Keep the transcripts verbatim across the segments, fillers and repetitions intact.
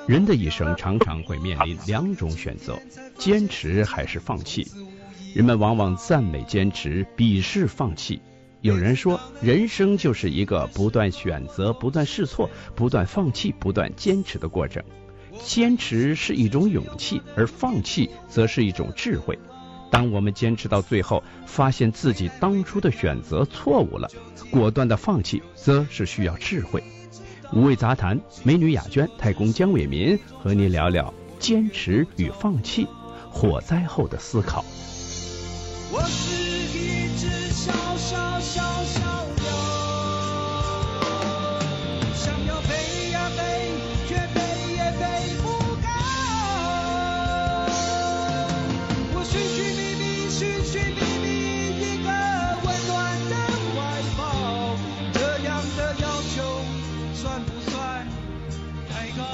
人的一生常常会面临两种选择，坚持还是放弃。人们往往赞美坚持，鄙视放弃。有人说，人生就是一个不断选择、不断试错、不断放弃、不断坚持的过程。坚持是一种勇气，而放弃则是一种智慧。当我们坚持到最后，发现自己当初的选择错误了，果断的放弃则是需要智慧。五味杂谈，美女雅娟、太公江伟民和您聊聊坚持与放弃，火灾后的思考。 我是一只小小小小鸟，想要飞呀飞，却飞也飞不高。我寻寻觅觅，寻寻觅觅一个温暖的怀抱，这样的要求算不算太高？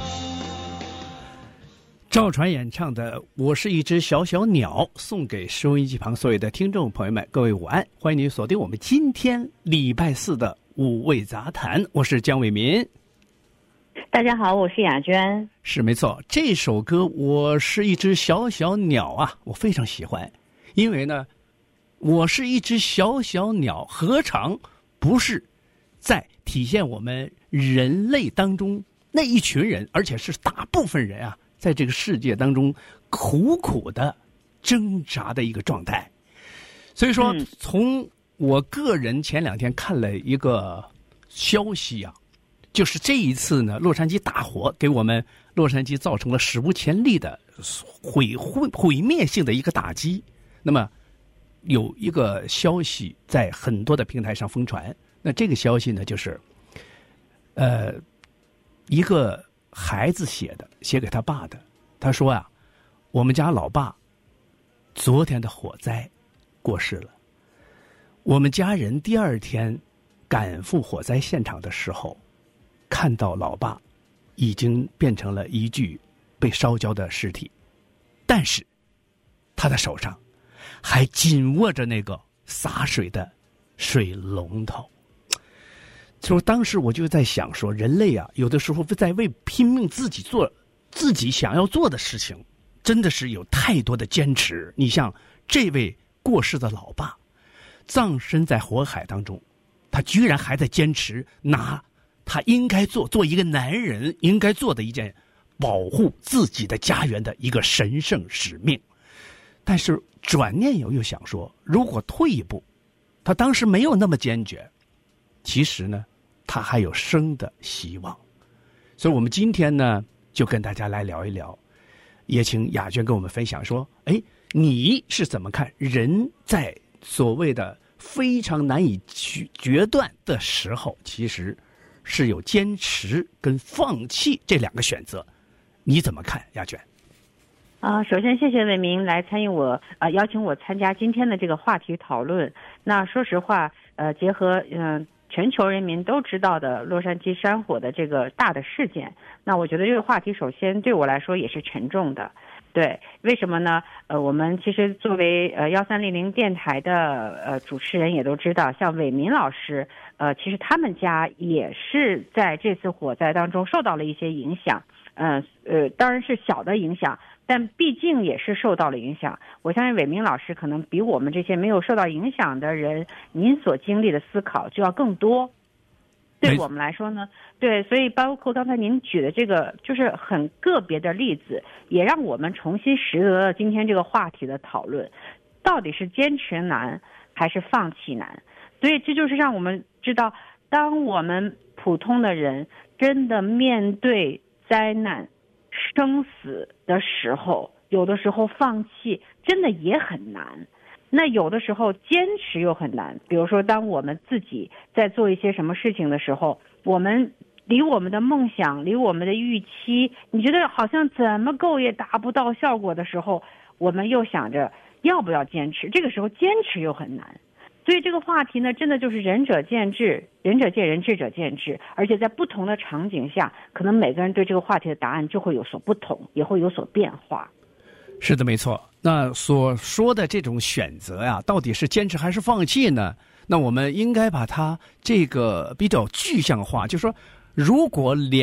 赵传演唱的《我是一只小小鸟》，送给收音机旁所有的听众朋友们，各位午安，欢迎您锁定我们今天礼拜四的五味杂谈，我是江伟民。 大家好，我是雅娟。 是没错，这首歌《我是一只小小鸟》啊，我非常喜欢，因为呢，我是一只小小鸟，何尝不是在体现我们人类当中那一群人，而且是大部分人啊，在这个世界当中苦苦的挣扎的一个状态。所以说， 嗯、 从我个人前两天看了一个消息啊，就是这一次呢，洛杉矶大火给我们洛杉矶造成了史无前例的毁毁毁灭性的一个打击。那么有一个消息在很多的平台上疯传，那这个消息呢，就是呃一个孩子写的，写给他爸的。他说啊，我们家老爸昨天的火灾过世了。我们家人第二天赶赴火灾现场的时候，看到老爸已经变成了一具被烧焦的尸体，但是他的手上还紧握着那个洒水的水龙头。就当时我就在想说，人类啊，有的时候在为拼命自己做自己想要做的事情，真的是有太多的坚持。你像这位过世的老爸，葬身在火海当中，他居然还在坚持拿他应该做做一个男人应该做的一件保护自己的家园的一个神圣使命。但是转念又又想说，如果退一步，他当时没有那么坚决，其实呢，他还有生的希望。所以我们今天呢，就跟大家来聊一聊，也请雅娟跟我们分享说，哎，你是怎么看人在所谓的非常难以决断的时候，其实是有坚持跟放弃这两个选择，你怎么看，雅娟？ 啊、呃，首先谢谢伟明来参与我呃邀请我参加今天的这个话题讨论。那说实话，呃，结合嗯、呃、全球人民都知道的洛杉矶山火的这个大的事件，那我觉得这个话题首先对我来说也是沉重的。对，为什么呢？呃，我们其实作为呃幺三零零电台的呃主持人也都知道，像伟民老师，呃，其实他们家也是在这次火灾当中受到了一些影响，嗯 呃, 呃，当然是小的影响，但毕竟也是受到了影响。我相信伟民老师可能比我们这些没有受到影响的人，您所经历的思考就要更多。对我们来说呢，对，所以包括刚才您举的这个就是很个别的例子，也让我们重新拾得了今天这个话题的讨论，到底是坚持难还是放弃难。所以这就是让我们知道，当我们普通的人真的面对灾难生死的时候，有的时候放弃真的也很难，那有的时候坚持又很难。比如说当我们自己在做一些什么事情的时候，我们离我们的梦想，离我们的预期，你觉得好像怎么够也达不到效果的时候，我们又想着要不要坚持，这个时候坚持又很难。所以这个话题呢，真的就是仁者见智，仁者见仁，智者见智，而且在不同的场景下，可能每个人对这个话题的答案就会有所不同，也会有所变化。 是的，没错。那所说的这种选择呀、啊，到底是坚持还是放弃呢？那我们应该把它这个比较具象化，就是说，如果两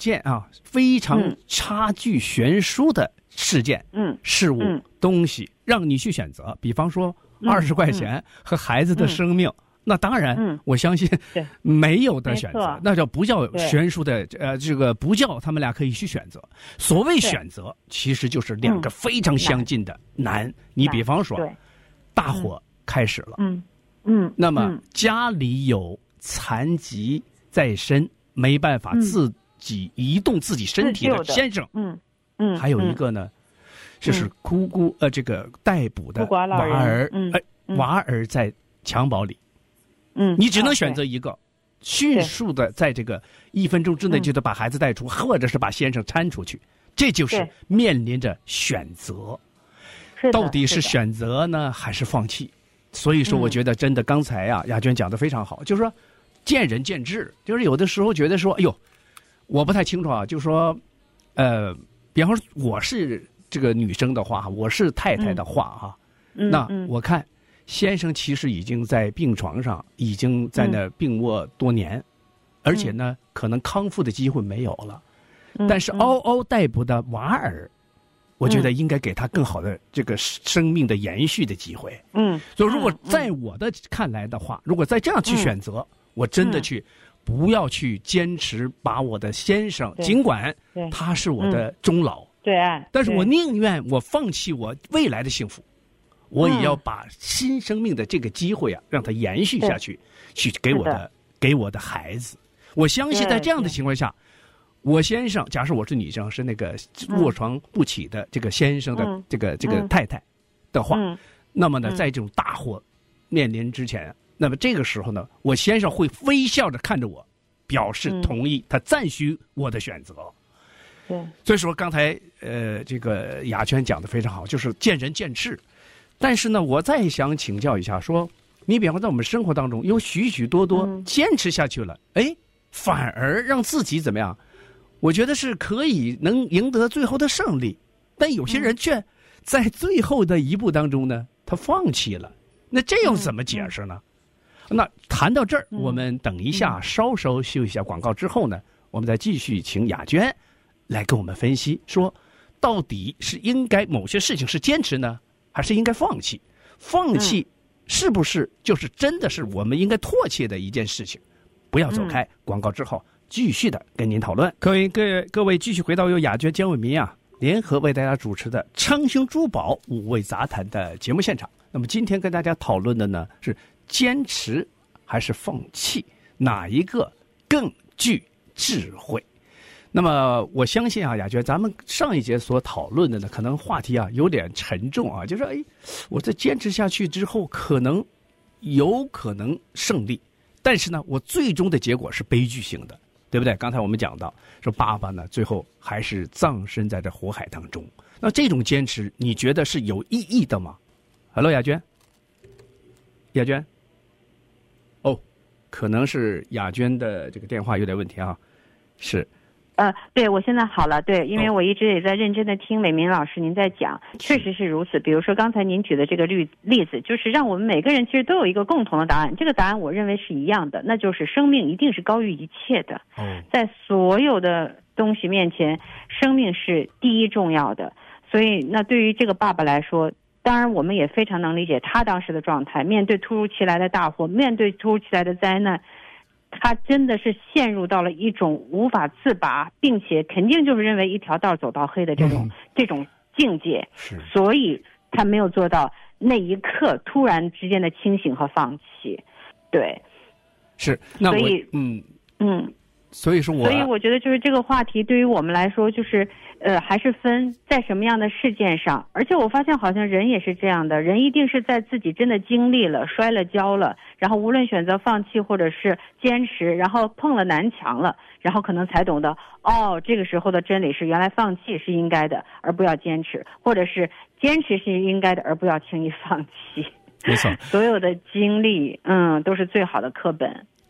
件啊，非常差距悬殊的事件、 嗯事物、 嗯东西，让你去选择。比方说二十块钱和孩子的生命。嗯那当然， 嗯、 我相信没有的选择，那叫不叫悬殊的？呃，这个不叫他们俩可以去选择。所谓选择，其实就是两个非常相近的难。难你比方说，大火开始了， 嗯嗯， 那么家里有残疾在身，没办法自己移动自己身体的先生， 嗯嗯， 还有一个呢，就是孤孤呃这个待捕的娃儿， 嗯呃娃儿在襁褓里。 嗯， 你只能选择一个，迅速的在这个一分钟之内就得把孩子带出，或者是把先生搀出去，这就是面临着选择。到底是选择呢，还是放弃？所以说，我觉得真的刚才啊，亚娟讲的非常好，就是说见仁见智，就是有的时候觉得说，哎呦，我不太清楚啊，就是说，呃，比方说我是这个女生的话，我是太太的话哈，那我看。先生其实已经在病床上，已经在那病卧多年，嗯、而且呢，可能康复的机会没有了。嗯、但是嗷嗷待哺的娃儿，嗯、我觉得应该给他更好的这个生命的延续的机会。嗯，所以如果在我的看来的话，如果再这样去选择，嗯、我真的去不要去坚持把我的先生，尽管他是我的终老， 对爱， 但是我宁愿我放弃我未来的幸福。我也要把新生命的这个机会啊，让它延续下去，去给我的给我的孩子。我相信在这样的情况下，我先生，假设我是女生，是那个卧床不起的这个先生的这个、嗯、这个太太的话，嗯、那么呢，在这种大祸面临之前，那么这个时候呢，我先生会微笑着看着我，表示同意，他赞许我的选择。 对， 所以说刚才呃，这个雅娟讲的非常好，就是见仁见智。但是呢，我再想请教一下，说，你比方在我们生活当中有许许多多坚持下去了，哎、嗯，反而让自己怎么样？我觉得是可以能赢得最后的胜利，但有些人却在最后的一步当中呢，他放弃了。那这又怎么解释呢？嗯、那谈到这儿，我们等一下稍稍休息一下广告之后呢，我们再继续请雅娟来跟我们分析，说到底是应该某些事情是坚持呢？还是应该放弃？放弃是不是就是真的是我们应该唾弃的一件事情？不要走开，嗯、广告之后继续的跟您讨论。各位各位各位，继续回到由雅娟、江伟民啊联合为大家主持的昌兴珠宝五味杂谈的节目现场。那么今天跟大家讨论的呢是坚持还是放弃，哪一个更具智慧？那么我相信啊，雅娟，咱们上一节所讨论的呢，可能话题啊有点沉重啊，就是哎，我在坚持下去之后，可能有可能胜利，但是呢，我最终的结果是悲剧性的，对不对？刚才我们讲到说，爸爸呢最后还是葬身在这火海当中。那这种坚持，你觉得是有意义的吗 ？Hello， 雅娟，雅娟，哦，可能是雅娟的这个电话有点问题啊，是。 呃，对，我现在好了，对，因为我一直也在认真的听伟民老师您在讲，确实是如此。比如说刚才您举的这个例例子，就是让我们每个人其实都有一个共同的答案，这个答案我认为是一样的，那就是生命一定是高于一切的。在所有的东西面前，生命是第一重要的。所以那对于这个爸爸来说，当然我们也非常能理解他当时的状态，面对突如其来的大祸，面对突如其来的灾难，他真的是陷入到了一种无法自拔，并且肯定就是认为一条道走到黑的这种、嗯、这种境界，所以他没有做到那一刻突然之间的清醒和放弃。对， 是，那我所以嗯嗯， 所以说我所以我觉得就是这个话题对于我们来说，就是呃还是分在什么样的事件上，而且我发现好像人也是这样的，人一定是在自己真的经历了、摔了跤了，然后无论选择放弃或者是坚持，然后碰了南墙了，然后可能才懂得哦，这个时候的真理是原来放弃是应该的，而不要坚持，或者是坚持是应该的，而不要轻易放弃。 没错， 所有的经历，嗯，都是最好的课本。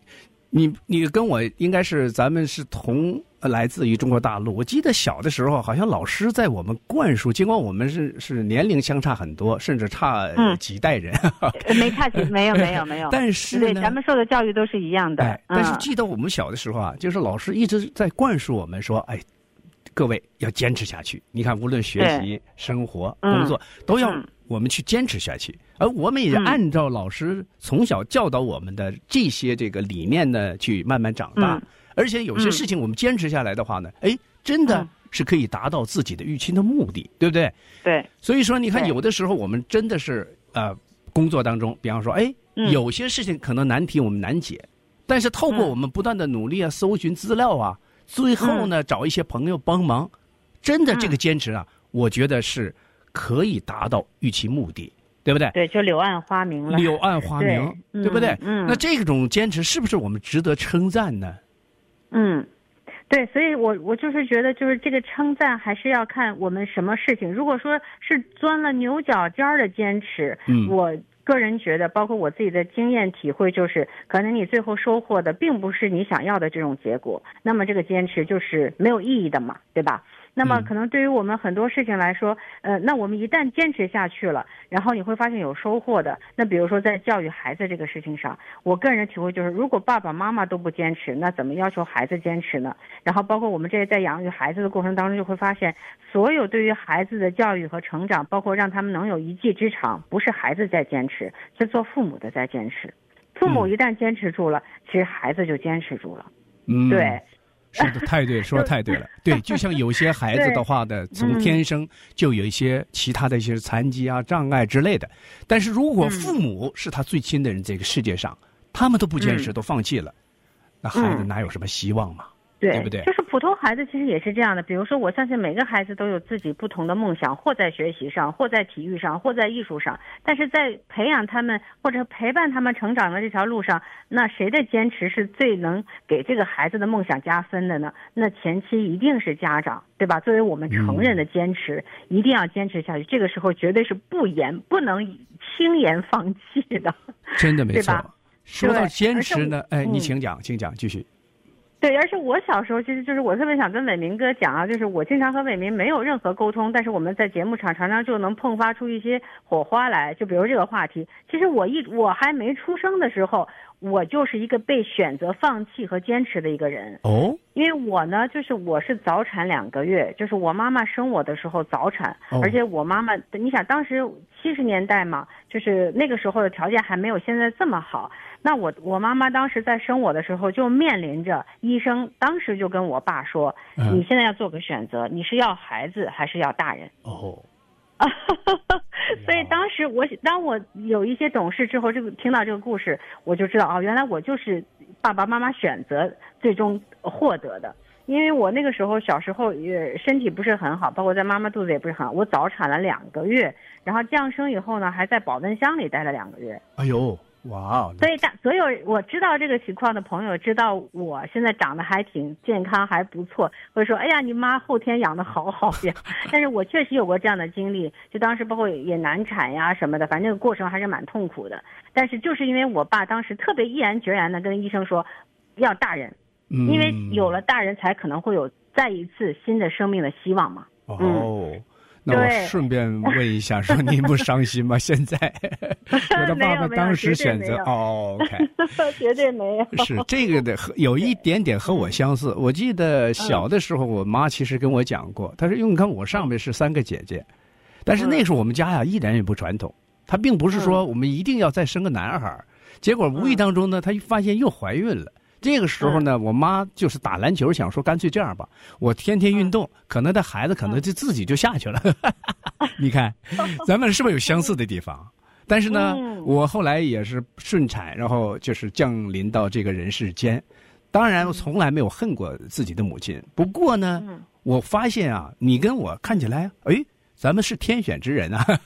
你你跟我应该是咱们是同来自于中国大陆。我记得小的时候，好像老师在我们灌输，尽管我们是是年龄相差很多，甚至差几代人， 嗯、没差几，没有没有没有。 但是对，咱们受的教育都是一样的。 哎，但是记得我们小的时候啊，就是老师一直在灌输我们说，哎，各位要坚持下去。你看，无论学习、生活、工作，嗯、都要我们去坚持下去。而我们也按照老师从小教导我们的这些这个理念呢，去慢慢长大。嗯、而且有些事情我们坚持下来的话呢，哎，真的是可以达到自己的预期的目的，对不对？ 对。 所以说，你看，有的时候我们真的是呃，工作当中，比方说，哎，有些事情可能难题我们难解，但是透过我们不断的努力啊，搜寻资料啊，最后呢，找一些朋友帮忙，真的这个坚持啊，我觉得是可以达到预期目的。对不对？ 对，就柳暗花明了。 柳暗花明，对, 对不对？ 嗯， 那这种坚持是不是我们值得称赞呢？ 嗯，对，所以我我就是觉得，就是这个称赞还是要看我们什么事情。如果说是钻了牛角尖儿的坚持，嗯，我个人觉得，包括我自己的经验体会，就是可能你最后收获的并不是你想要的这种结果，那么这个坚持就是没有意义的嘛，对吧？那么可能对于我们很多事情来说，呃，那我们一旦坚持下去了，然后你会发现有收获的。那比如说在教育孩子这个事情上，我个人体会就是，如果爸爸妈妈都不坚持，那怎么要求孩子坚持呢？然后包括我们这些在养育孩子的过程当中，就会发现，所有对于孩子的教育和成长，包括让他们能有一技之长，不是孩子在坚持，是做父母的在坚持。父母一旦坚持住了，嗯、其实孩子就坚持住了。 嗯， 对。 说的太对了，说的太对了。对，就像有些孩子的话呢，从天生就有一些其他的一些残疾啊、障碍之类的。但是如果父母是他最亲的人，这个世界上，他们都不坚持，都放弃了，那孩子哪有什么希望嘛？ 对， 对不对？ 就是普通孩子其实也是这样的。比如说，我相信每个孩子都有自己不同的梦想，或在学习上，或在体育上，或在艺术上。但是在培养他们或者陪伴他们成长的这条路上，那谁的坚持是最能给这个孩子的梦想加分的呢？那前期一定是家长，对吧？作为我们成人的坚持，嗯、一定要坚持下去。这个时候绝对是不言不能轻言放弃的。 真的没错。 对吧？ 说到坚持呢，哎，你请讲，请讲，继续。 对，而且我小时候其实就是我特别想跟伟民哥讲啊，就是我经常和伟民没有任何沟通，但是我们在节目上常常就能迸发出一些火花来。就比如这个话题，其实我一我还没出生的时候，我就是一个被选择放弃和坚持的一个人。 哦， 因为我呢，就是我是早产两个月，就是我妈妈生我的时候早产，哦、而且我妈妈，你想当时七十年代嘛，就是那个时候的条件还没有现在这么好。那我我妈妈当时在生我的时候，就面临着医生当时就跟我爸说，嗯、你现在要做个选择，你是要孩子还是要大人？ 哦。 所以当时我当我有一些懂事之后，这个听到这个故事，我就知道哦，原来我就是爸爸妈妈选择最终获得的。因为我那个时候小时候也身体不是很好，包括在妈妈肚子也不是很好，我早产了两个月，然后降生以后呢，还在保温箱里待了两个月。 哎呦！哇！ 所以大所有我知道这个情况的朋友，知道我现在长得还挺健康，还不错，会说：“哎呀，你妈后天养得好好呀。”但是我确实有过这样的经历，就当时包括也难产呀什么的，反正这个过程还是蛮痛苦的。但是就是因为我爸当时特别毅然决然的跟医生说，要大人，因为有了大人才可能会有再一次新的生命的希望嘛。 哦。嗯，那我顺便问一下，说您不伤心吗？现在我的爸爸当时选择哦 ，OK， 绝对没有。 是这个的，有一点点和我相似。我记得小的时候，我妈其实跟我讲过，她说：“因为你看我上面是三个姐姐，但是那时候我们家呀一点也不传统，她并不是说我们一定要再生个男孩。结果无意当中呢，她发现又怀孕了。”这个时候呢，我妈就是打篮球，想说干脆这样吧，我天天运动，可能这孩子可能就自己就下去了。你看，咱们是不是有相似的地方？但是呢，我后来也是顺产，然后就是降临到这个人世间。当然，我从来没有恨过自己的母亲。不过呢，我发现啊，你跟我看起来，哎，咱们是天选之人啊。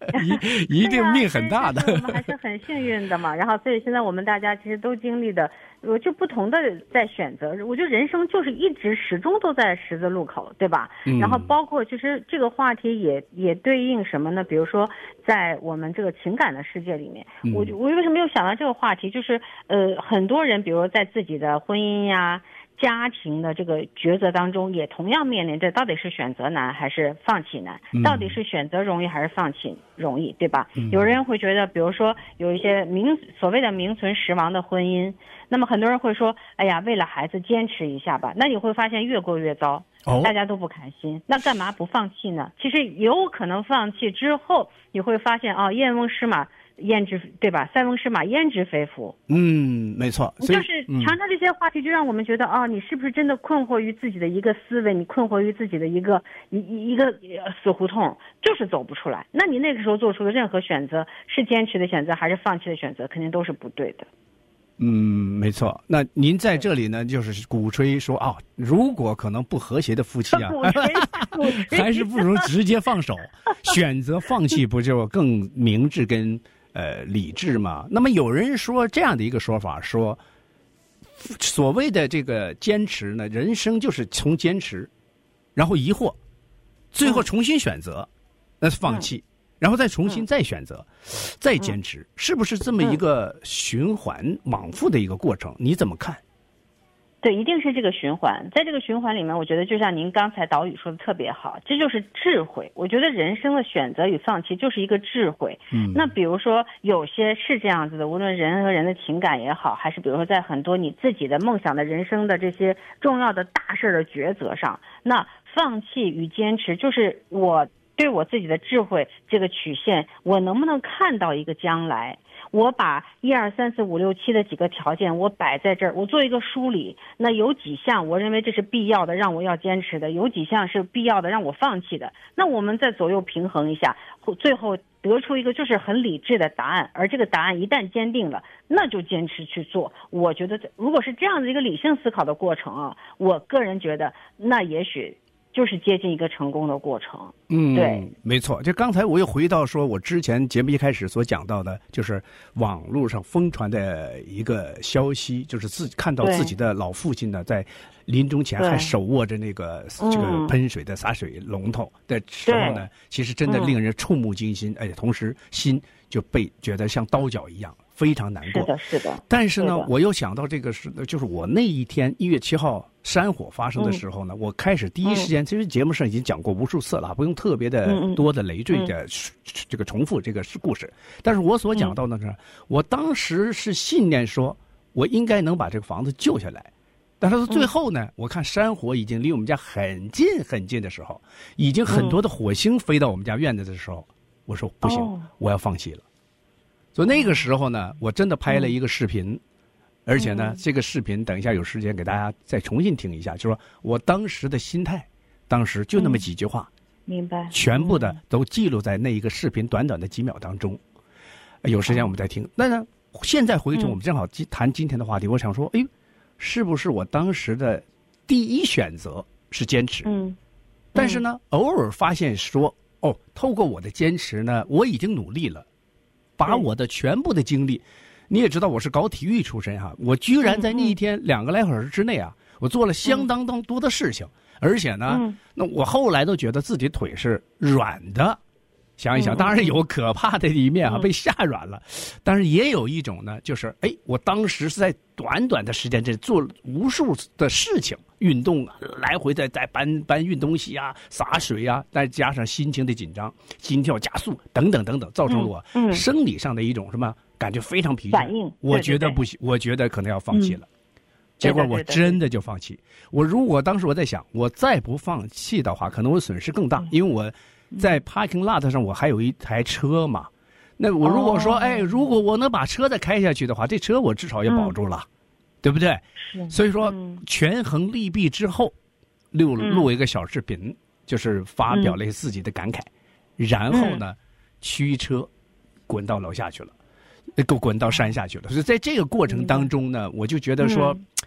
一一定命很大的。 对啊，我们还是很幸运的嘛。然后，所以现在我们大家其实都经历的，我就不同的在选择。我觉得人生就是一直始终都在十字路口，对吧？ 嗯、 然后包括其实这个话题也也对应什么呢？比如说在我们这个情感的世界里面， 嗯、 我我为什么又想到这个话题？就是呃，很多人比如说在自己的婚姻呀、家庭的这个抉择当中，也同样面临着到底是选择难还是放弃难， 嗯、 到底是选择容易还是放弃容易，对吧？ 嗯、 有人会觉得，比如说有一些名所谓的名存实亡的婚姻，那么很多人会说，哎呀，为了孩子坚持一下吧。那你会发现越过越糟， 哦、 大家都不开心。那干嘛不放弃呢？其实有可能放弃之后，你会发现啊，燕翁失马。焉知对吧？塞翁失马，焉知非福。 嗯，没错。 就是常常这些话题就让我们觉得，哦，你是不是真的困惑于自己的一个思维？你困惑于自己的一个一一一个死胡同，就是走不出来。那你那个时候做出的任何选择，是坚持的选择还是放弃的选择，肯定都是不对的。 嗯，没错。那您在这里呢，就是鼓吹说啊、哦，如果可能不和谐的夫妻啊，还是不如直接放手，选择放弃，不就更明智跟呃理智吗？那么有人说这样的一个说法，说所谓的这个坚持呢，人生就是从坚持，然后疑惑，最后重新选择，那、嗯、是放弃。嗯，然后再重新再选择，嗯、再坚持，嗯、是不是这么一个循环往复的一个过程？你怎么看？ 对，一定是这个循环。在这个循环里面，我觉得就像您刚才导语说的特别好，这就是智慧。我觉得人生的选择与放弃就是一个智慧。 嗯， 那比如说有些是这样子的，无论人和人的情感也好，还是比如说在很多你自己的梦想的人生的这些重要的大事的抉择上，那放弃与坚持就是我对我自己的智慧这个曲线，我能不能看到一个将来？我把一二三四五六七的几个条件我摆在这儿，我做一个梳理。那有几项我认为这是必要的，让我要坚持的；有几项是必要的，让我放弃的。那我们再左右平衡一下，最后得出一个就是很理智的答案。而这个答案一旦坚定了，那就坚持去做。我觉得如果是这样的一个理性思考的过程啊，我个人觉得那也许就是接近一个成功的过程。 嗯， 对， 没错。就刚才我又回到说，我之前节目一开始所讲到的，就是网络上疯传的一个消息，就是自己看到自己的老父亲呢，在临终前还手握着那个这个喷水的洒水龙头的时候呢，其实真的令人触目惊心，而且同时心就被觉得像刀绞一样。非常难过， 是的，是的。 但是呢，我又想到这个是，就是我那一天一月七号山火发生的时候呢，嗯、我开始第一时间，其实节目上已经讲过无数次了，不用特别的多的累赘的、嗯、这个重复这个故事。但是我所讲到的是，嗯、我当时是信念说，我应该能把这个房子救下来。但是最后呢，嗯、我看山火已经离我们家很近很近的时候，已经很多的火星飞到我们家院子的时候，我说不行，哦、我要放弃了。所以那个时候呢，我真的拍了一个视频，嗯、而且呢，嗯、这个视频等一下有时间给大家再重新听一下，就说我当时的心态，当时就那么几句话， 嗯、明白， 全部的都记录在那一个视频短短的几秒当中。有时间我们再听。那呢，现在回头我们正好谈今天的话题，嗯、我想说，哎，是不是我当时的第一选择是坚持？ 嗯， 但是呢，偶尔发现说，哦，透过我的坚持呢，我已经努力了。把我的全部的精力，你也知道我是搞体育出身哈，我居然在那一天两个来小时之内啊，我做了相当当多的事情，而且呢，那我后来都觉得自己腿是软的，想一想，当然有可怕的一面啊，被吓软了，但是也有一种呢，就是哎，我当时是在短短的时间内做无数的事情。运动来回在在搬搬运东西啊，洒水啊，再加上心情的紧张，心跳加速等等等等，造成了我生理上的一种什么感觉非常疲倦。 反应， 我觉得不行，我觉得可能要放弃了。嗯、结果我真的就放弃。我如果当时我在想，我再不放弃的话，可能我损失更大，嗯、因为我在 parking lot 上我还有一台车嘛。那我如果说，哦、哎，如果我能把车再开下去的话，这车我至少也保住了。嗯对不对？所以说，嗯、权衡利弊之后，录录一个小视频，嗯、就是发表了自己的感慨，嗯、然后呢，驱车滚到楼下去了，滚滚到山下去了。所以在这个过程当中呢，我就觉得说，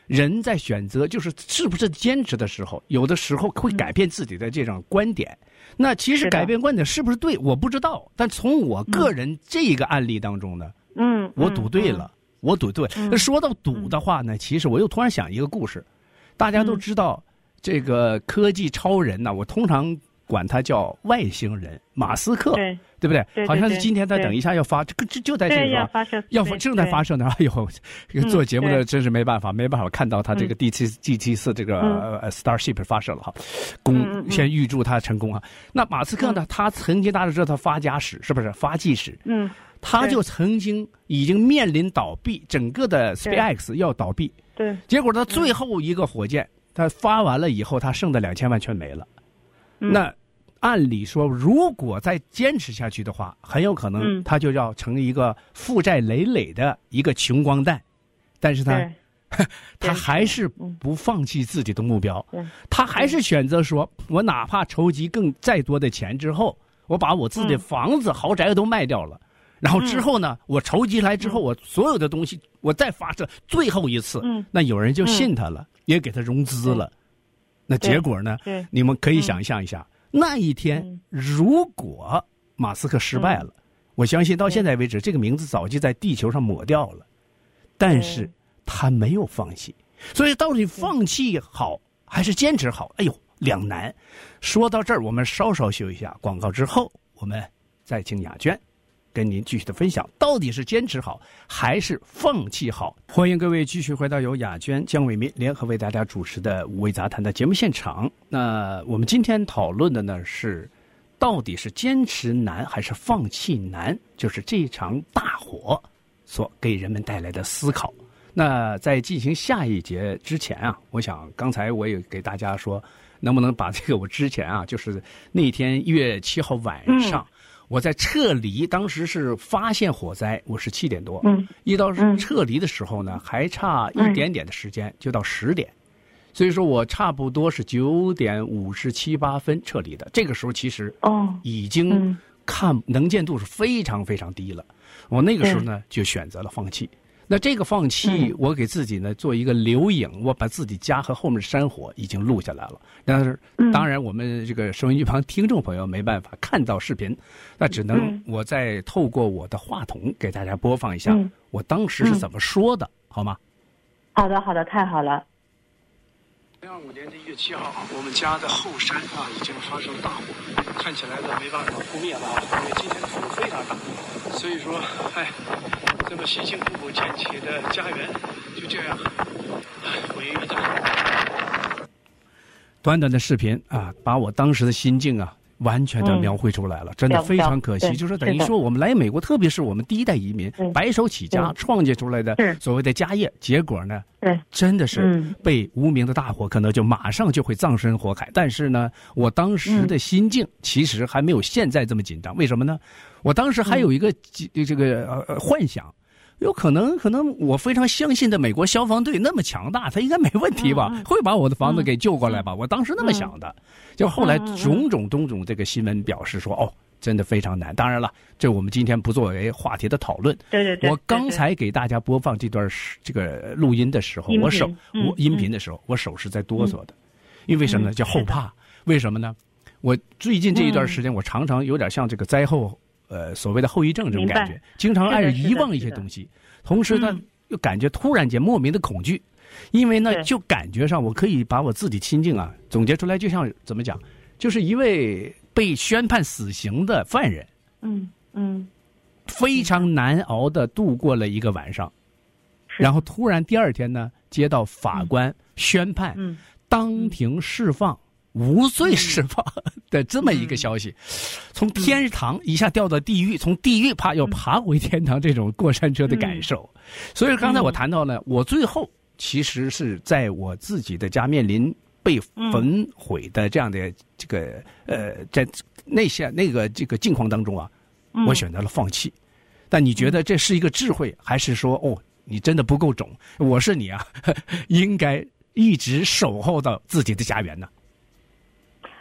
人在选择就是是不是坚持的时候，有的时候会改变自己的这种观点。嗯、那其实改变观点是不是对，我不知道。但从我个人这个案例当中呢， 嗯， 我赌对了，嗯、我赌对。 嗯、 说到赌的话呢，其实我又突然想一个故事，大家都知道这个科技超人呢，我通常管他叫外星人，马斯克。 对。 对不对？ 对对对， 好像是今天他等一下要发，这个就就在这个时候要发射， 要正在发射呢。哎呦，这个做节目的真是没办法， 嗯、 没办法看到他这个第七 G T 四这个、嗯呃、Starship 发射了哈，恭、嗯、先预祝他成功哈。那马斯克呢？嗯、他曾经大家知道他发家史是不是？发迹史， 嗯， 他就曾经已经面临倒闭，整个的 SpaceX 要倒闭， 对， 结果他最后一个火箭，他发完了以后，他剩的两千万全没了， 嗯、 那。按理说，如果再坚持下去的话，很有可能他就要成一个负债累累的一个穷光蛋。但是他，他还是不放弃自己的目标，他还是选择说，我哪怕筹集更再多的钱之后，我把我自己的房子、豪宅都卖掉了，然后之后呢，我筹集来之后，我所有的东西，我再发射最后一次，那有人就信他了，也给他融资了。那结果呢？你们可以想象一下。那一天，如果马斯克失败了，嗯、我相信到现在为止，这个名字早就在地球上抹掉了。但是他没有放弃，所以到底放弃好还是坚持好？哎呦，两难。说到这儿，我们稍稍休息一下，广告之后，我们再请雅娟跟您继续的分享，到底是坚持好还是放弃好？欢迎各位继续回到由雅娟、姜伟民联合为大家主持的五味杂谈的节目现场。那我们今天讨论的呢是，到底是坚持难还是放弃难？就是这场大火所给人们带来的思考。那在进行下一节之前啊，我想刚才我也给大家说，能不能把这个我之前啊，就是那天一月七号晚上。嗯我在撤离，当时是发现火灾，我是七点多，嗯，一到撤离的时候呢，嗯、还差一点点的时间，嗯、就到十点，所以说我差不多是九点五十七八分撤离的。这个时候其实哦，已经看能见度是非常非常低了。我那个时候呢，就选择了放弃。那这个放弃，我给自己呢做一个留影，我把自己家和后面的山火已经录下来了。但是当然，我们这个收音机旁听众朋友没办法看到视频，那只能我再透过我的话筒给大家播放一下我当时是怎么说的，好吗？ 好的，好的，太好了。 二零二五年的一月七号，我们家的后山啊已经发生大火，看起来呢没办法扑灭了，因为今天风非常大，所以说，哎，这么辛辛苦苦建起的家园就这样毁于一旦。短短的视频啊，把我当时的心境啊完全的描绘出来了，嗯、真的非常可惜。就是等于说，我们来美国，特别是我们第一代移民，白手起家创建出来的所谓的家业，结果呢，真的是被无名的大火，可能就马上就会葬身火海。但是呢，我当时的心境其实还没有现在这么紧张。为什么呢？我当时还有一个这个呃幻想。有可能，可能我非常相信的美国消防队那么强大，他应该没问题吧？嗯、会把我的房子给救过来吧？嗯、我当时那么想的，就后来种种种种这个新闻表示说，哦，真的非常难。当然了，这我们今天不作为话题的讨论。 对对对。 我刚才给大家播放这段这个录音的时候，我手我音频的时候，我手是在哆嗦的，因为什么呢？叫后怕。为什么呢？我最近这一段时间，我常常有点像这个灾后。呃，所谓的后遗症这种感觉，经常爱遗忘一些东西，同时呢，又感觉突然间莫名的恐惧，因为呢，就感觉上我可以把我自己心境啊总结出来，就像怎么讲，就是一位被宣判死刑的犯人，嗯嗯，非常难熬的度过了一个晚上，然后突然第二天呢，接到法官宣判，嗯，当庭释放。无罪释放的这么一个消息，从天堂一下掉到地狱，从地狱爬又爬回天堂，这种过山车的感受。所以刚才我谈到了，我最后其实是在我自己的家面临被焚毁的这样的这个呃，在那些那个这个境况当中啊，我选择了放弃。但你觉得这是一个智慧，还是说哦，你真的不够种？我是你啊，应该一直守候到自己的家园呢？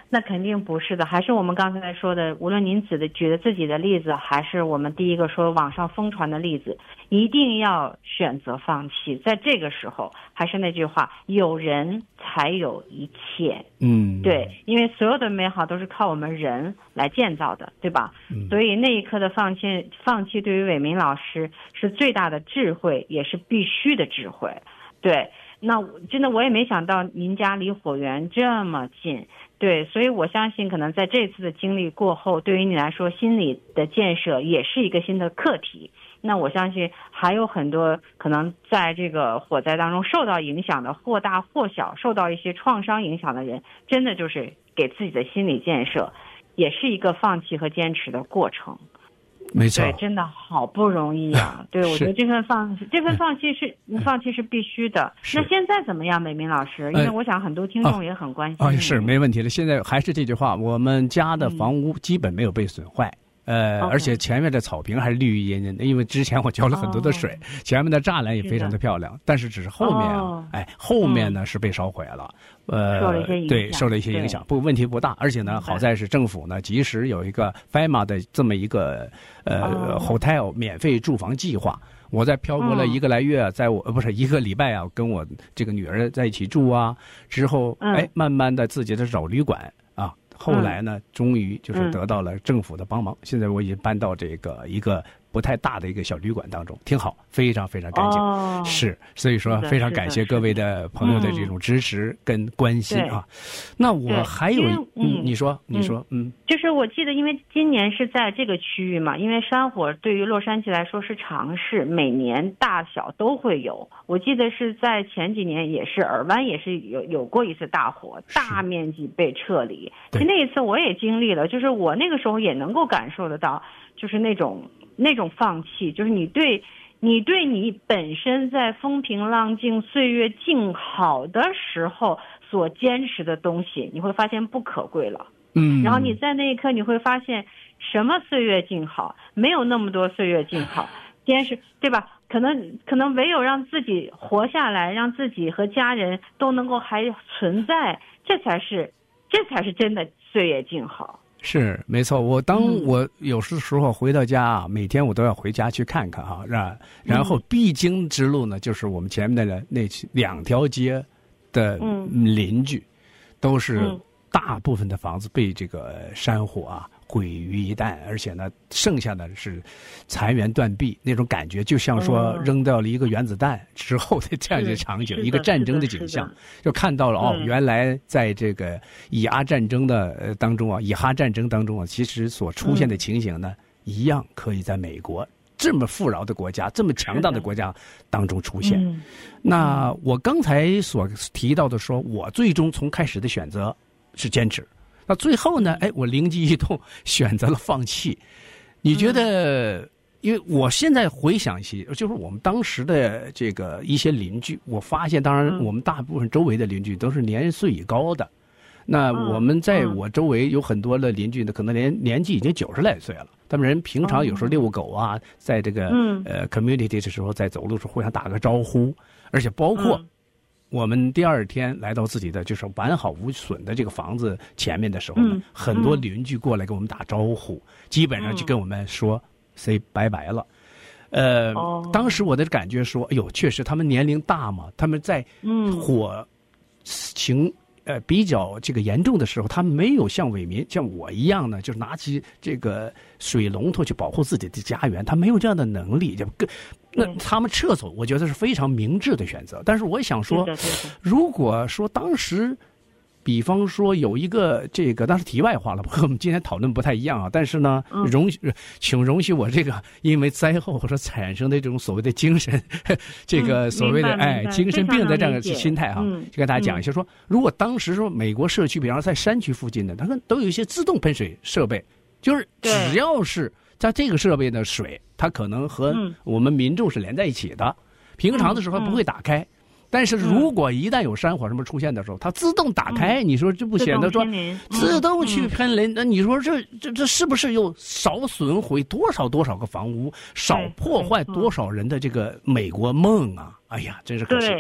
那肯定不是的，还是我们刚才说的，无论您指的举的自己的例子，还是我们第一个说网上疯传的例子，一定要选择放弃。在这个时候，还是那句话，有人才有一切。 嗯， 对，因为所有的美好都是靠我们人来建造的，对吧？ 嗯， 所以那一刻的放弃，放弃对于伟民老师是最大的智慧，也是必须的智慧。对，那真的我也没想到您家离火源这么近。对，所以我相信可能在这次的经历过后，对于你来说心理的建设也是一个新的课题。那我相信还有很多可能在这个火灾当中受到影响的，或大或小，受到一些创伤影响的人，真的就是给自己的心理建设也是一个放弃和坚持的过程。 没错， 对，真的好不容易啊！对，我觉得这份放这份放弃是放弃是必须的。那现在怎么样，美民老师？因为我想很多听众也很关心。 啊，是没问题的。现在还是这句话，我们家的房屋基本没有被损坏。呃，而且前面的草坪还是绿茵茵的，因为之前我浇了很多的水，前面的栅栏也非常的漂亮，但是只是后面啊，哎，后面呢是被烧毁了，呃，对，受了一些影响，不过问题不大，而且呢，好在是政府呢及时有一个 F E M A 的这么一个呃 hotel 免费住房计划。我在漂泊了一个来月，在我不是一个礼拜啊，跟我这个女儿在一起住啊，之后哎，慢慢的自己的找旅馆啊。后来呢，终于就是得到了政府的帮忙。现在我已经搬到这个一个不太大的一个小旅馆当中，挺好，非常非常干净。 哦、 是，所以说非常感谢各位的朋友的这种支持跟关心啊。那我还有，嗯，你说，你说，嗯， 就是我记得，因为今年是在这个区域嘛，因为山火对于洛杉矶来说是常事，每年大小都会有。我记得是在前几年也是尔湾也是有有过一次大火，大面积被撤离。其实那一次我也经历了，就是我那个时候也能够感受得到，就是那种那种放弃，就是你对你对你本身在风平浪静、岁月静好的时候所坚持的东西，你会发现不可贵了。 嗯， 然后你在那一刻你会发现，什么岁月静好，没有那么多岁月静好，坚持，对吧？可能可能唯有让自己活下来，让自己和家人都能够还存在，这才是这才是真的岁月静好。 是没错，我当我有时时候回到家啊，嗯、每天我都要回家去看看哈，然然后必经之路呢，就是我们前面的那两条街的邻居，都是大部分的房子被这个山火啊毁于一旦，而且呢，剩下的是残垣断壁，那种感觉就像说扔掉了一个原子弹之后的这样一个场景，一个战争的景象，就看到了哦，原来在这个以阿战争的呃当中啊，以哈战争当中啊，其实所出现的情形呢，一样可以在美国这么富饶的国家、这么强大的国家当中出现。那我刚才所提到的说，我最终从开始的选择是坚持。那最后呢？哎，我灵机一动，选择了放弃。你觉得？嗯、因为我现在回想起，就是我们当时的这个一些邻居，我发现，当然我们大部分周围的邻居都是年岁已高的。那我们在我周围有很多的邻居呢，可能连年纪已经九十来岁了。他们人平常有时候遛狗啊，在这个呃 community 的时候，在走路时候互相打个招呼，而且包括。我们第二天来到自己的就是完好无损的这个房子前面的时候呢，嗯、很多邻居过来跟我们打招呼，嗯、基本上就跟我们说 say 拜拜了。呃，哦、当时我的感觉说，哎呦，确实他们年龄大嘛，他们在火情呃比较这个严重的时候，他们没有像伟民像我一样呢，就是拿起这个水龙头去保护自己的家园，他没有这样的能力，就更。那他们撤走，我觉得是非常明智的选择。但是我也想说，如果说当时，比方说有一个这个，当然题外话了，和我们今天讨论不太一样啊。但是呢，容许，请容许我这个因为灾后或者产生的这种所谓的精神，这个所谓的哎精神病的这样的心态哈，就跟大家讲一下说，如果当时说美国社区，比方说在山区附近的，它都有一些自动喷水设备，就是只要是。在这个设备的水，它可能和我们民众是连在一起的，嗯、平常的时候不会打开，嗯、但是如果一旦有山火什么出现的时候，它自动打开，嗯、你说这不显得说自动去喷淋？那、嗯、你说这这这是不是又少损毁多少多少个房屋，少破坏多少人的这个美国梦啊？哎呀，真是可惜。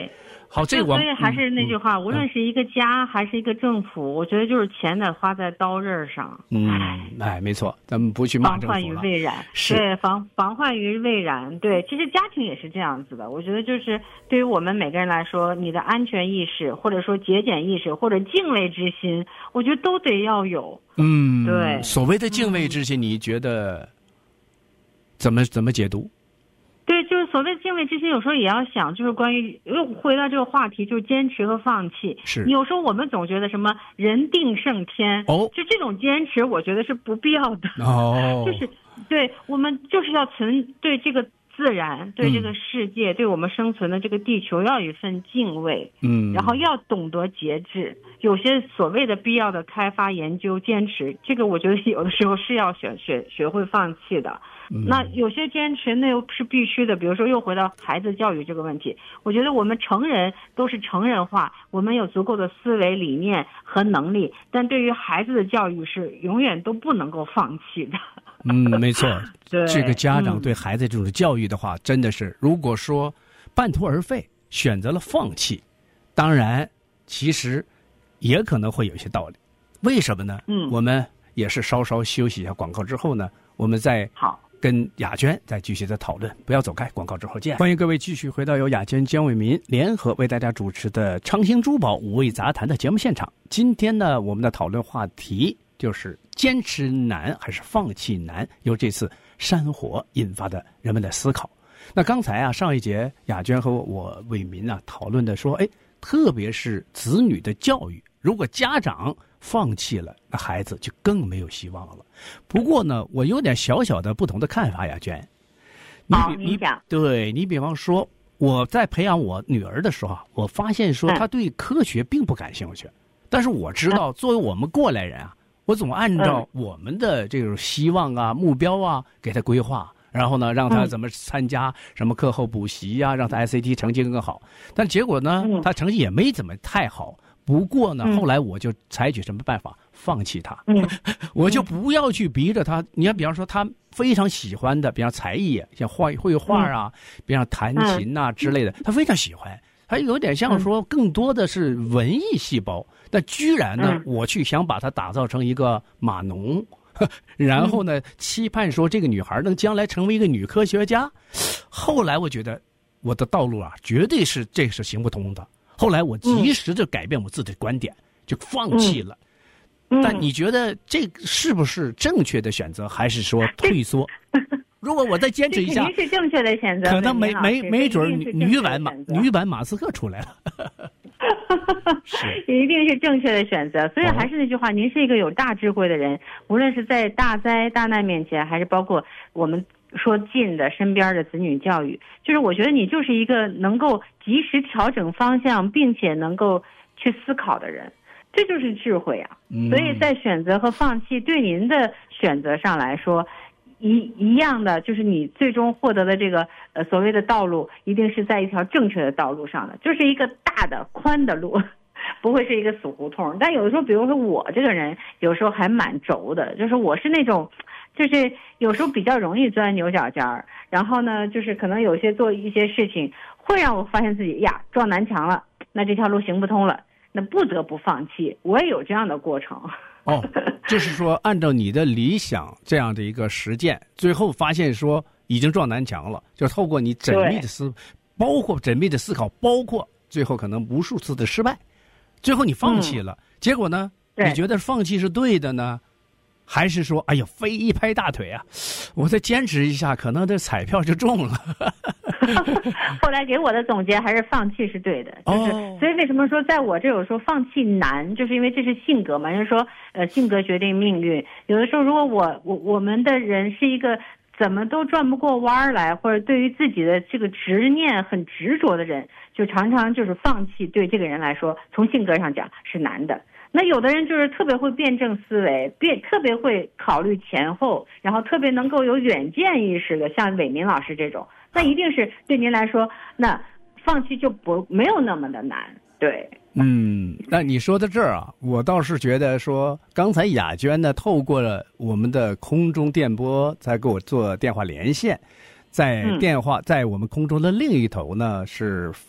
好，这个我所以还是那句话， 嗯、 无论是一个家还是一个政府，我觉得就是钱得花在刀刃上。 嗯，哎，没错，咱们不去骂政府了。 防患于未然， 是对，防防患于未然。对，其实家庭也是这样子的。我觉得就是对于我们每个人来说，你的安全意识，或者说节俭意识，或者敬畏之心，我觉得都得要有。 嗯， 对。 所谓的敬畏之心，嗯、你觉得怎么怎么解读？ 对，就是所谓敬畏之心，有时候也要想，就是关于又回到这个话题，就是坚持和放弃。 是， 有时候我们总觉得什么人定胜天， 哦， 就这种坚持，我觉得是不必要的。 哦， 就是对我们就是要存对这个自然、对这个世界、嗯、对我们生存的这个地球要有一份敬畏， 嗯， 然后要懂得节制。有些所谓的必要的开发、研究、坚持，这个我觉得有的时候是要学学学会放弃的。那有些坚持那又是必须的，比如说又回到孩子教育这个问题，我觉得我们成人都是成人化，我们有足够的思维理念和能力，但对于孩子的教育是永远都不能够放弃的。 嗯，没错， 对， 这个家长对孩子这种教育的话，嗯、真的是如果说半途而废，选择了放弃，当然其实也可能会有一些道理。为什么呢？嗯，我们也是稍稍休息一下广告之后呢，我们再好。 跟雅娟再继续的讨论，不要走开，广告之后见。欢迎各位继续回到由雅娟、江伟民联合为大家主持的昌兴珠宝五味杂谈的节目现场。今天呢，我们的讨论话题就是坚持难还是放弃难，由这次山火引发的人们的思考。那刚才啊，上一节雅娟和我伟民啊讨论的说，哎，特别是子女的教育，如果家长放弃了，那孩子就更没有希望了。不过呢，我有点小小的不同的看法，雅娟。你好， 你讲。 对你比方说，我在培养我女儿的时候，我发现说她对科学并不感兴趣，嗯、但是我知道，作为我们过来人啊，我总按照我们的这种希望啊、目标啊给她规划。然后呢，让他怎么参加什么课后补习呀、啊，让他 S A T 成绩更好。但结果呢，他成绩也没怎么太好。不过呢，后来我就采取什么办法？放弃他。嗯、我就不要去逼着他。你看，比方说他非常喜欢的，比方才艺，像画绘画啊，比方弹琴呐、啊、之类的，他非常喜欢。他有点像说，更多的是文艺细胞。但居然呢，我去想把他打造成一个码农。然后呢，期盼说这个女孩能将来成为一个女科学家。后来我觉得我的道路啊，绝对是这是行不通的。后来我及时的改变我自己的观点，就放弃了。嗯、但你觉得这是不是正确的选择，还是说退缩？如果我再坚持一下， 肯定是正确的选择。 可能没没没准女版马女版马斯克出来了。 一定是正确的选择。所以还是那句话，您是一个有大智慧的人，无论是在大灾大难面前，还是包括我们说近的身边的子女教育，就是我觉得你就是一个能够及时调整方向，并且能够去思考的人，这就是智慧啊。所以在选择和放弃对您的选择上来说，一一样的，就是你最终获得的这个呃所谓的道路，一定是在一条正确的道路上的，就是一个大的宽的路，不会是一个死胡同。但有的时候，比如说我这个人，有时候还蛮轴的，就是我是那种，就是有时候比较容易钻牛角尖儿，然后呢，就是可能有些做一些事情，会让我发现自己呀撞南墙了，那这条路行不通了，那不得不放弃。我也有这样的过程。 哦，就是说按照你的理想这样的一个实践，最后发现说已经撞南墙了，就透过你缜密的思，包括缜密的思考，包括最后可能无数次的失败，最后你放弃了。嗯、结果呢，你觉得放弃是对的呢，还是说哎呀非一拍大腿啊，我再坚持一下，可能这彩票就中了。 后来给我的总结还是放弃是对的，就是、哦、所以为什么说在我这有说放弃难，就是因为这是性格嘛。人说呃性格决定命运，有的时候如果我我我们的人是一个怎么都转不过弯来，或者对于自己的这个执念很执着的人，就常常就是放弃，对这个人来说从性格上讲是难的。那有的人就是特别会辩证思维，辩特别会考虑前后，然后特别能够有远见意识的，像伟民老师这种，那一定是对您来说，那放弃就不没有那么的难。对， 嗯，那你说到这儿啊，我倒是觉得说，刚才雅娟呢，透过了我们的空中电波，在给我做电话连线，在电话、嗯、在我们空中的另一头呢是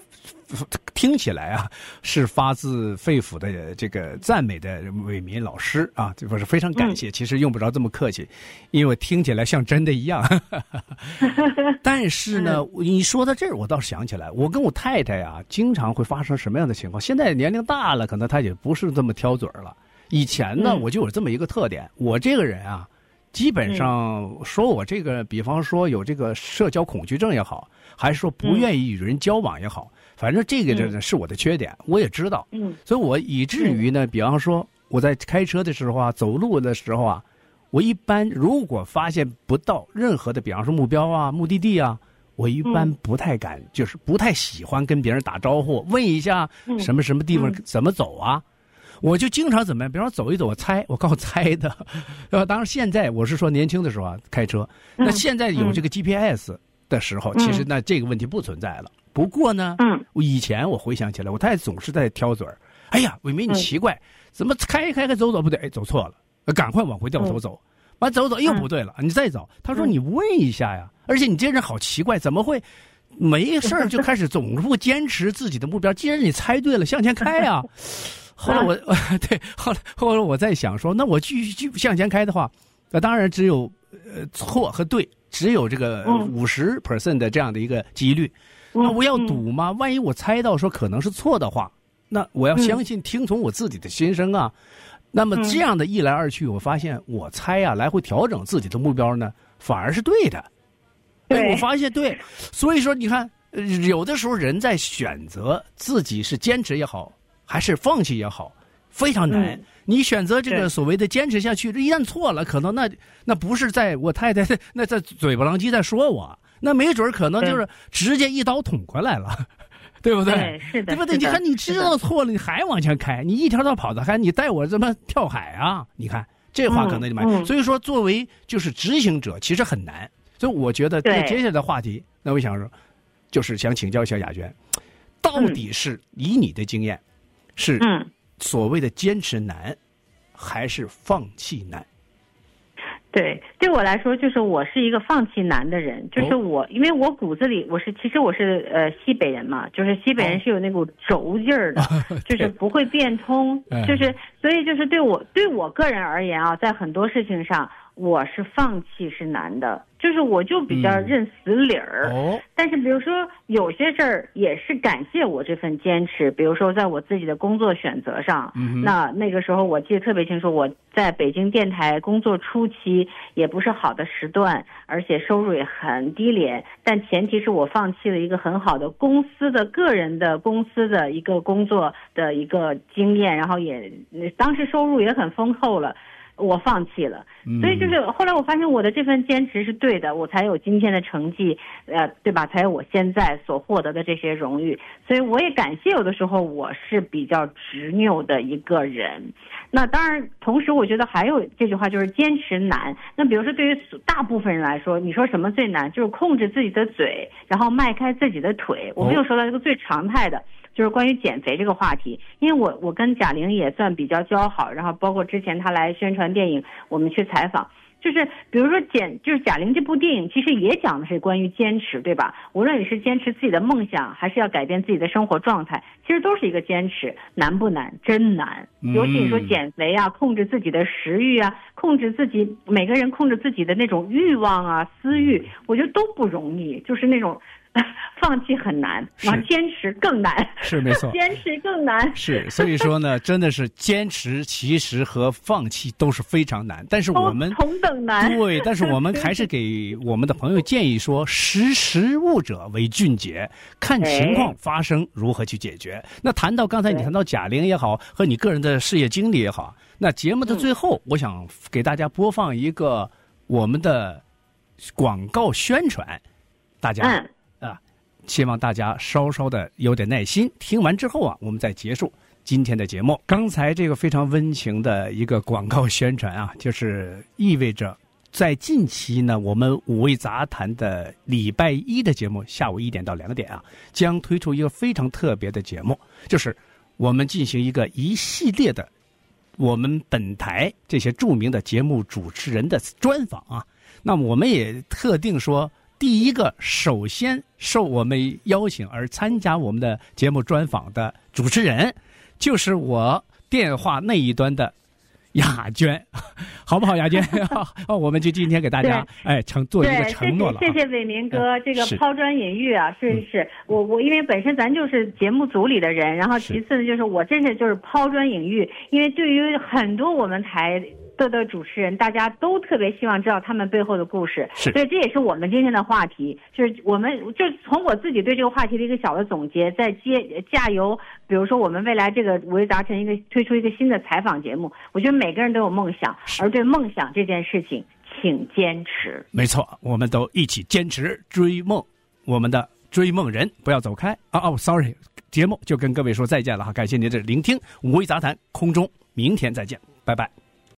听起来啊是发自肺腑的这个赞美的伟民老师啊，这不是非常感谢。其实用不着这么客气，因为我听起来像真的一样。但是呢，你说到这儿，我倒是想起来，我跟我太太啊，经常会发生什么样的情况？现在年龄大了，可能她也不是这么挑嘴了。以前呢，我就有这么一个特点，我这个人啊。基本上说我这个，比方说有这个社交恐惧症也好，还是说不愿意与人交往也好，反正这个呢是我的缺点，我也知道。嗯，所以我以至于呢，比方说我在开车的时候啊，走路的时候啊，我一般如果发现不到任何的，比方说目标啊、目的地啊，我一般不太敢，就是不太喜欢跟别人打招呼，问一下什么什么地方怎么走啊。我就经常怎么样？比方说走一走，我猜，我靠猜的，对吧？当然现在我是说年轻的时候啊，开车，那现在有这个 G P S 的时候，嗯、其实那这个问题不存在了。不过呢，嗯，我以前我回想起来，我太太总是在挑嘴儿。哎呀，伟民你奇怪，嗯、怎么开开开走走不对？哎，走错了，赶快往回掉头走。完、嗯、走走又不对了，你再走。他说你问一下呀，而且你这人好奇怪，怎么会没事儿就开始总不坚持自己的目标？既然你猜对了，向前开呀。后来我对后来后来我在想说，那我继续继续向前开的话，那当然只有呃错和对，只有这个五十 percent 的这样的一个几率。那我要赌吗？万一我猜到说可能是错的话，那我要相信听从我自己的心声啊。那么这样的一来二去，我发现我猜啊，来回调整自己的目标呢，反而是对的。哎，我发现对，所以说你看，有的时候人在选择自己是坚持也好。还是放弃也好，非常难。嗯、你选择这个所谓的坚持下去，一旦错了，可能那那不是在我太太那在嘴巴狼藉在说我，那没准可能就是直接一刀捅回来了，对不对？ 对，是的， 对不对？你看你知道错了，你还往前开，你一条道跑得开，你带我这么跳海啊？你看这话可能就蛮。嗯嗯、所以说，作为就是执行者，其实很难。所以我觉得接下来的话题，那我想说，就是想请教一下雅娟，到底是以你的经验。是所谓的坚持难，还是放弃难？ 对，对我来说，就是我是一个放弃难的人。就是我，哦、因为我骨子里我是，其实我是呃西北人嘛，就是西北人是有那股轴劲儿的，哦、就是不会变通，就是所以就是对我对我个人而言啊，在很多事情上。我是放弃是难的，就是我就比较认死理儿。嗯哦、但是比如说有些事儿也是感谢我这份坚持，比如说在我自己的工作选择上，嗯、那那个时候我记得特别清楚，我在北京电台工作初期也不是好的时段，而且收入也很低廉，但前提是我放弃了一个很好的公司的个人的公司的一个工作的一个经验，然后也当时收入也很丰厚了。我放弃了，所以就是后来我发现我的这份坚持是对的，我才有今天的成绩，呃，对吧？才有我现在所获得的这些荣誉。所以我也感谢有的时候我是比较执拗的一个人。那当然，同时我觉得还有这句话就是坚持难。那比如说对于大部分人来说，你说什么最难？就是控制自己的嘴，然后迈开自己的腿。我们又说到一个最常态的。就是关于减肥这个话题，因为我我跟贾玲也算比较交好，然后包括之前她来宣传电影，我们去采访，就是比如说减，就是贾玲这部电影其实也讲的是关于坚持，对吧？无论你是坚持自己的梦想，还是要改变自己的生活状态，其实都是一个坚持。难不难？真难。尤其你说减肥啊，控制自己的食欲啊，控制自己，每个人控制自己的那种欲望啊、私欲，我觉得都不容易，就是那种。放弃很难，然后坚持更难， 是没错， 坚持更难， 是所以说呢，真的是坚持其实和放弃都是非常难，但是我们同等难， 对，但是我们还是给我们的朋友建议说，识时务者为俊杰，看情况发生如何去解决。哎、那谈到刚才你谈到贾玲也好，和你个人的事业经历也好，那节目的最后，嗯、我想给大家播放一个我们的广告宣传，大家。嗯啊，希望大家稍稍的有点耐心，听完之后啊，我们再结束今天的节目。刚才这个非常温情的一个广告宣传啊，就是意味着在近期呢，我们五味杂谈的礼拜一的节目，下午一点到两点啊，将推出一个非常特别的节目，就是我们进行一个一系列的我们本台这些著名的节目主持人的专访啊。那么我们也特定说。 第一个首先受我们邀请而参加我们的节目专访的主持人，就是我电话那一端的雅娟，好不好？雅娟，哦，我们就今天给大家哎承做一个承诺了。 谢谢伟明哥， 嗯、 这个抛砖引玉啊，是是，我我因为本身咱就是节目组里的人，然后其次呢就是我真是就是抛砖引玉，因为对于很多我们台的的主持人，大家都特别希望知道他们背后的故事，所以这也是我们今天的话题，就是我们就从我自己对这个话题的一个小的总结，再接加油。比如说我们未来这个五味杂陈一个推出一个新的采访节目，我觉得每个人都有梦想，而对梦想这件事情，请坚持。 没错，我们都一起坚持追梦，我们的追梦人不要走开啊哦 ，sorry， 节目就跟各位说再见了哈，感谢您的聆听，五味杂谈空中明天再见，拜拜。